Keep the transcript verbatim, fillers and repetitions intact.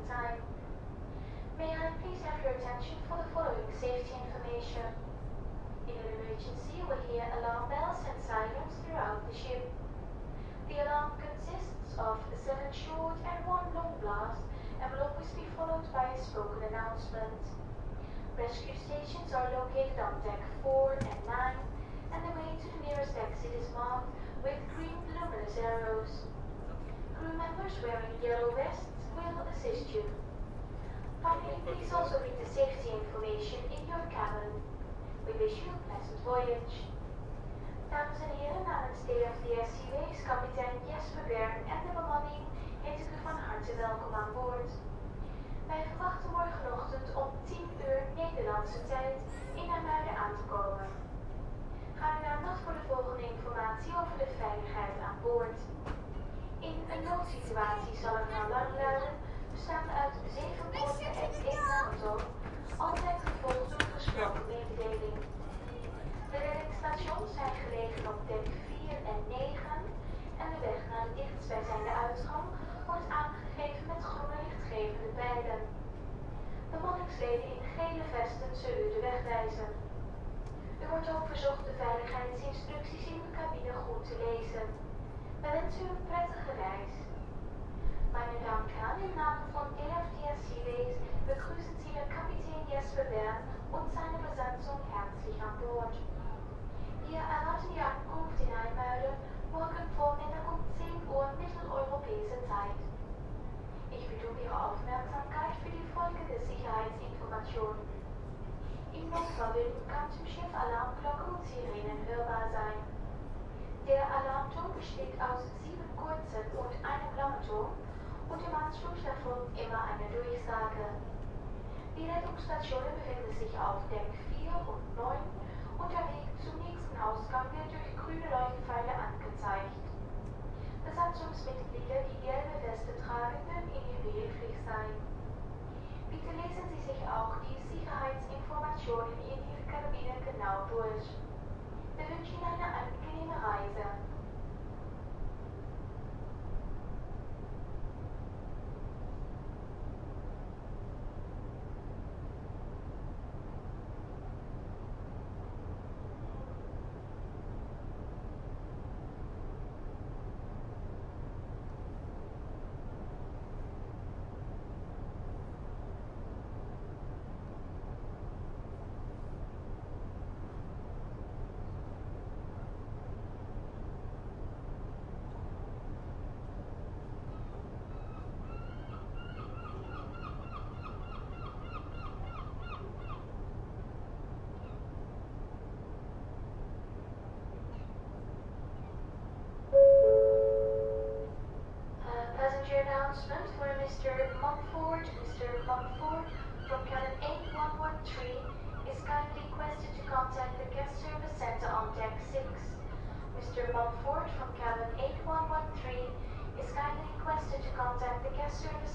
time. May I please have your attention for the following safety information? In an emergency, you will hear alarm bells and sirens throughout the ship. The alarm consists of seven short and one long blasts and will always be followed by a spoken announcement. Rescue stations are located on deck four and nine, and the way to the nearest exit is marked with green luminous arrows. Crew members wearing yellow vests will assist you. Finally, please also read the safety information in your cabin. We wish you a pleasant voyage. Dames en heren, namens D F D S Seaways, kapitein Jesper Bern en de bemanning heet ik u van harte welkom aan boord. Wij verwachten morgenochtend om tien uur Nederlandse tijd in Namuiden aan te komen. Ga u naar not voor de volgende informatie over de veiligheid aan boord. In een noodsituatie zal er een alarm luiden, bestaande uit zeven woorden en één naamtoon, altijd gevolgd door gesproken mededeling. De reddingsstations zijn gelegen op dek vier en negen en de weg naar de dichtstbijzijnde uitgang wordt aangegeven met groene lichtgevende pijlen. Bemanningsleden in gele vesten zullen u de weg wijzen. U wordt ook verzocht de veiligheidsinstructies in uw cabine goed te lezen. We wensen u een prettige reis. Meine Damen und Herren, im Namen von D F D S Seaways begrüßen Sie den Kapitän Jesper Bern und seine Besatzung herzlich an Bord. Wir erwarten Ihre Ankunft in Einmuiden morgen Vormittag um zehn Uhr mitteleuropäische Zeit. Ich bitte um Ihre Aufmerksamkeit für die folgende Sicherheitsinformation. Im Notfall wird bekannt im Schiff Alarmglocken und Sirenen hörbar sein. Der Alarmton besteht aus sieben kurzen und einem langen Ton und im Anschluss davon immer eine Durchsage. Die Rettungsstationen befinden sich auf Deck vier und neun und der Weg zum nächsten Ausgang wird durch grüne Leuchtpfeile angezeigt. Besatzungsmitglieder, die gelbe Weste tragen, werden Ihnen behilflich sein. Bitte lesen Sie sich auch die Sicherheitsinformationen in Ihrer Kabine genau durch. Wir wünschen Ihnen eine angenehme Reise. Announcement for Mister Mumford. Mister Mumford from cabin eight one one three is kindly requested to contact the guest service center on deck six. Mister Mumford from cabin eight one one three is kindly requested to contact the guest service